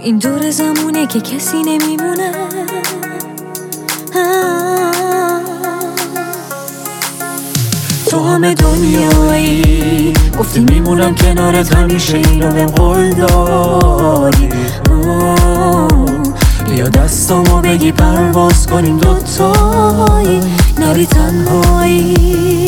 این دور زمونه که کسی نمیمونه. تو همه دنیایی گفتی میمونم کنارت همیشه، اینو بهم قول دادی. بیا دستامو بگی پرواز کنیم دوتایی، نری تنهایی.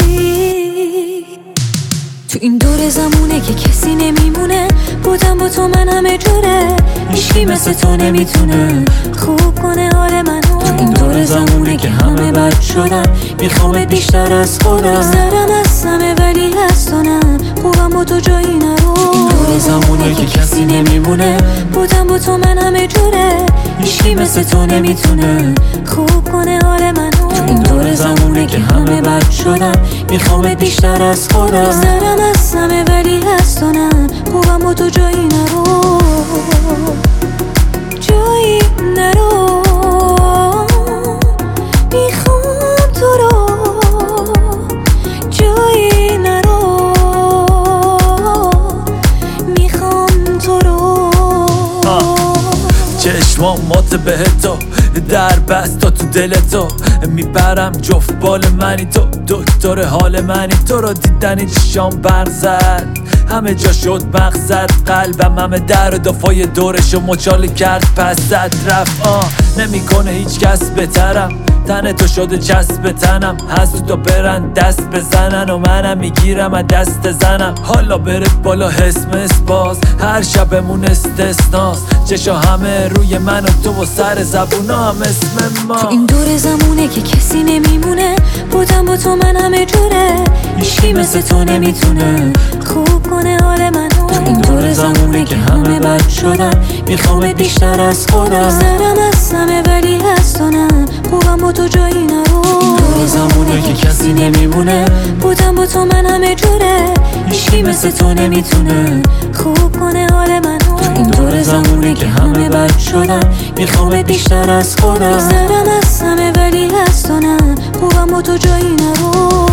تو این دور زمونه که کسی نمیمونه، بودم با تو من همه جوره، هیچکی مثل تو نمیتونه خوب کنه حال منو. تو این دور زمونه که همه بد شدن، میخوامت بیشتر از خودم. سرم از همه ولی از تو نه، خوبم با تو جایی نرو. تو این دور زمونه که کسی نمیمونه، بودم با تو من همه جوره، هیچکی مثل تو نمیتونه خوب کنه حال منو. تو این دور زمونه که همه بد شدن، میخوامت بیشتر از خودم. سرم از همه ولی از تو نه، خوبم با تو جایی نرو، جایی نرو. میخوام تو رو، جایی نرو. میخوام تو رو. چشمامات بهتو در بستا تو دلتو، میپرم جفت بال منی تو، دکتر حال منی. تو رو دیدنی چشام برق زد، همه جا شد مقصد. قلبم همه در و دفای دورشو مچاله کرد، پس زد رفت. نمیکنه هیچ کس بهترم، تن تو شده چسب تنم. هست تو برن دست بزنن و منم میگیرم از دست زنم. حالا برد بالا حس باز، هر شبمون استثناست. چشا همه روی من و تو و سر زبونا هم اسم ما. تو این دور زمونه که کسی نمیمونه، بودم با تو من همه جوره، هیچکی مثل تو نمیتونه خوب کنه حال منو. تو این دور زمونه که همه بد شدن، میخوامت بیشتر از خودم. سرم از همه ولی از تو نه، خوبم با تو جایی نرو. این دور زمونه که کسی نمیمونه، بودم با تو من همه جوره، هیچکی مثل تو نمیتونه خوب کنه حال منو. تو این دور زمونه که همه بد شدن، میخوامت بیشتر از خودم. سرم از همه ولی از تو نه، خوبم با تو جایی نرو.